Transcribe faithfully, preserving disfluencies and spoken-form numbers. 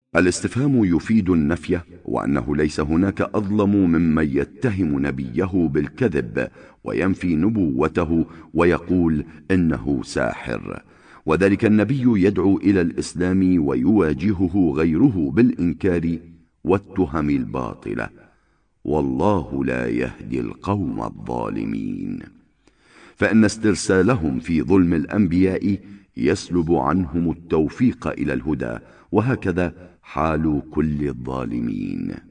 الاستفهام يفيد النفي، وأنه ليس هناك أظلم ممن يتهم نبيه بالكذب وينفي نبوته ويقول إنه ساحر، وذلك النبي يدعو إلى الإسلام ويواجهه غيره بالإنكار والتهم الباطلة، والله لا يهدي القوم الظالمين. فإن استرسالهم في ظلم الأنبياء يسلب عنهم التوفيق إلى الهدى، وهكذا حال كل الظالمين.